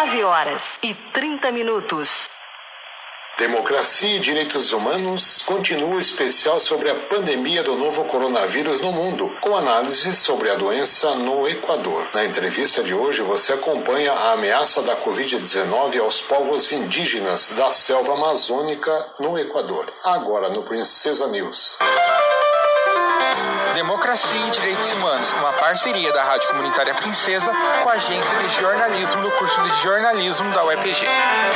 9h30. Democracia e Direitos Humanos continua o especial sobre a pandemia do novo coronavírus no mundo, com análise sobre a doença no Equador. Na entrevista de hoje, você acompanha a ameaça da Covid-19 aos povos indígenas da selva amazônica no Equador. Agora no Princesa News. Democracia e Direitos Humanos, uma parceria da Rádio Comunitária Princesa com a Agência de Jornalismo do curso de Jornalismo da UEPG.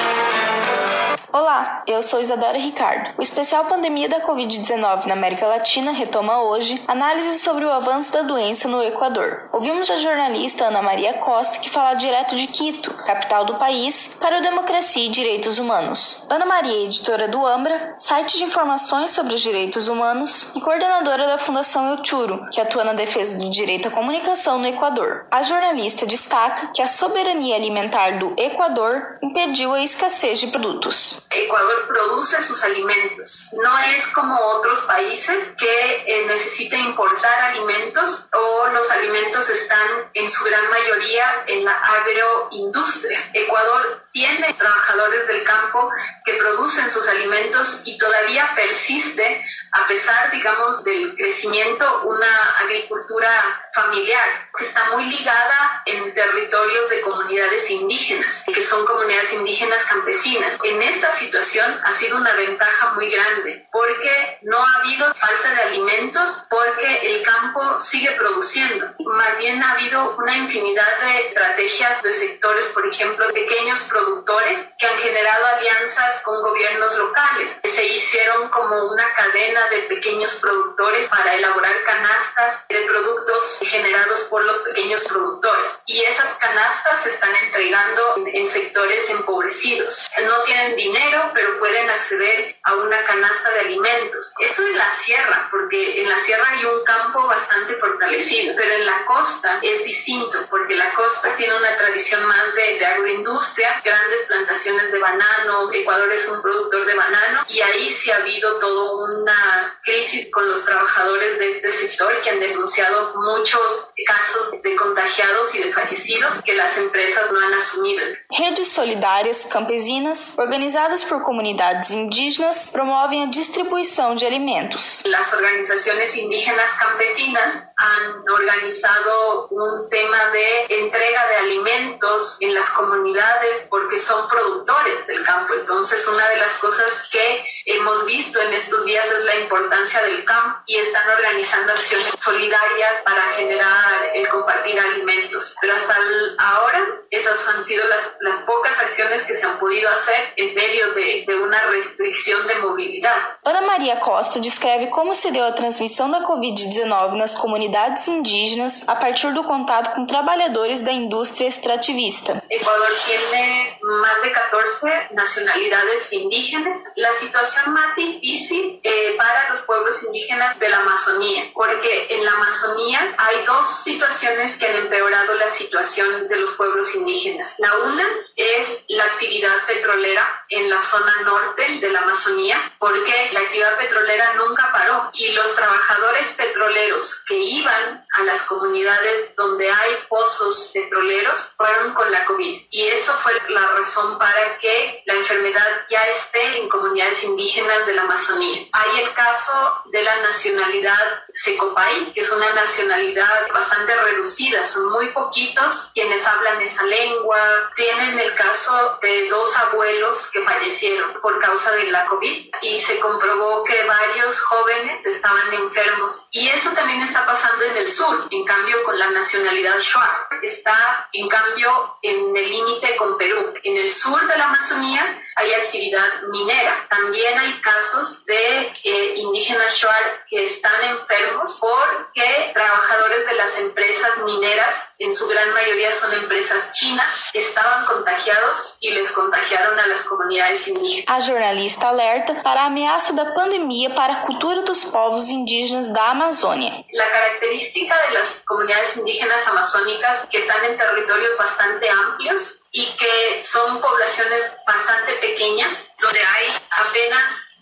Olá, eu sou Isadora Ricardo. O especial Pandemia da Covid-19 na América Latina retoma hoje análise sobre o avanço da doença no Equador. Ouvimos a jornalista Ana Maria Costa, que fala direto de Quito, capital do país, para o Democracia e Direitos Humanos. Ana Maria é editora do Ambra, site de informações sobre os direitos humanos, e coordenadora da Fundação Eu Churo, que atua na defesa do direito à comunicação no Equador. A jornalista destaca que a soberania alimentar do Equador impediu a escassez de produtos. Ecuador produce sus alimentos. No es como otros países que necesitan importar alimentos o los alimentos están en su gran mayoría en la agroindustria. Ecuador tiene trabajadores del campo que producen sus alimentos y todavía persiste, a pesar, digamos, del crecimiento, una agricultura familiar que está muy ligada en territorios de comunidades indígenas, que son comunidades indígenas campesinas. En esta situación ha sido una ventaja muy grande porque no ha habido falta de alimentos porque el campo sigue produciendo. Más bien ha habido una infinidad de estrategias de sectores, por ejemplo, pequeños productores que han generado alianzas con gobiernos locales. Se hicieron como una cadena de pequeños productores para elaborar canastas de productos generados por los pequeños productores. Y esas canastas se están entregando en sectores empobrecidos. No tienen dinero, pero pueden acceder a una canasta de alimentos. Eso en la sierra, porque en la sierra hay un campo bastante fortalecido, pero en la costa es distinto, porque la costa tiene una tradición más de agroindustria, grandes plantaciones de banano. Ecuador es un productor de banano y ahí sí ha habido toda una crisis con los trabajadores de este sector que han denunciado muchos casos de contagiados y de fallecidos que las empresas no han asumido. Redes solidárias campesinas, organizadas por comunidades indígenas, promovem a distribuição de alimentos. Las organizaciones indígenas campesinas han organizado un tema de entrega de alimentos en las comunidades porque son productores del campo. Entonces, una de las cosas que hemos visto en estos días es la importancia del campo y están organizando acciones solidarias para generar el compartir alimentos. Pero hasta ahora esas han sido las pocas acciones que se han podido hacer en medio de una restricción de movilidad. Ana Maria Costa descreve como se deu a transmissão da Covid-19 nas comunidades indígenas a partir do contato com trabalhadores da indústria extrativista. Ecuador tiene más de 14 nacionalidades indígenas. La situación más difícil para los pueblos indígenas de la Amazonía, porque en la Amazonía hay dos situaciones que han empeorado la situación de los pueblos indígenas. La una es la actividad petrolera en la zona norte de la Amazonía, porque la actividad petrolera nunca paró y los trabajadores petroleros que iban a las comunidades donde hay pozos petroleros fueron con la COVID. Y eso fue la razón para que la enfermedad ya esté en comunidades indígenas de la Amazonía. Hay el caso de la nacionalidad Secopay, que es una nacionalidad bastante reducida, son muy poquitos quienes hablan esa lengua. Tienen el caso de 2 abuelos que fallecieron por causa de la COVID y se comprobó que varios jóvenes estaban enfermos. Y eso también está pasando en el sur, en cambio con la nacionalidad Shuar. Está en cambio en el límite con Perú. En el sur de la Amazonía hay actividad minera. También hay casos de indígenas Shuar que están enfermos porque trabajadores de las empresas mineras, en su gran mayoría son empresas chinas, estaban contagiados y les contagiaron a las comunidades indígenas. A jornalista alerta para a ameaça da pandemia para a cultura dos povos indígenas da Amazônia. La característica de las comunidades indígenas amazónicas que están en territorios bastante amplios y que son poblaciones bastante pequeñas, donde hay apenas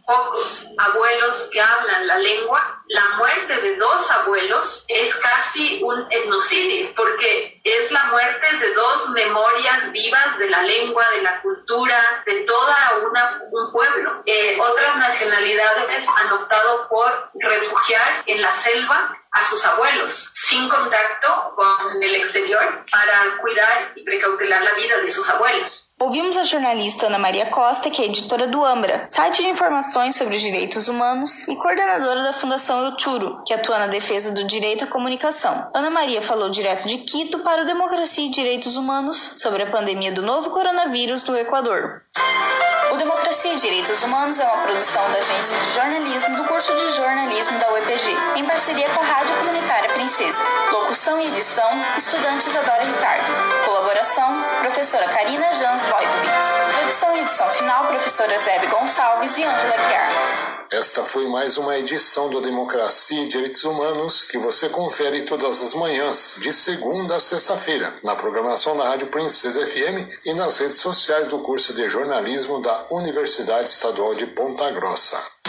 pocos abuelos que hablan la lengua, la muerte de 2 abuelos es casi un etnocidio, porque es la muerte de 2 memorias vivas de la lengua, de la cultura, de toda un pueblo. Otras nacionalidades han optado por refugiar en la selva a sus abuelos, sin contacto con el exterior, para cuidar y precautelar la vida de sus abuelos. Ouvimos a jornalista Ana Maria Costa, que é editora do Ambra, site de informações sobre os direitos humanos e coordenadora da Fundação Eu Churo, que atua na defesa do direito à comunicação. Ana Maria falou direto de Quito para o Democracia e Direitos Humanos sobre a pandemia do novo coronavírus no Equador. O Democracia e Direitos Humanos é uma produção da Agência de Jornalismo do curso de Jornalismo da UEPG, em parceria com a Rádio Comunitária Princesa. Locução e edição, estudante Isadora Ricardo. Colaboração, professora Karina Jans Voidowitz. Produção e edição final, professora Zebe Gonçalves e Ângela Chiar. Esta foi mais uma edição do Democracia e Direitos Humanos que você confere todas as manhãs, de segunda a sexta-feira, na programação da Rádio Princesa FM e nas redes sociais do curso de jornalismo da Universidade Estadual de Ponta Grossa.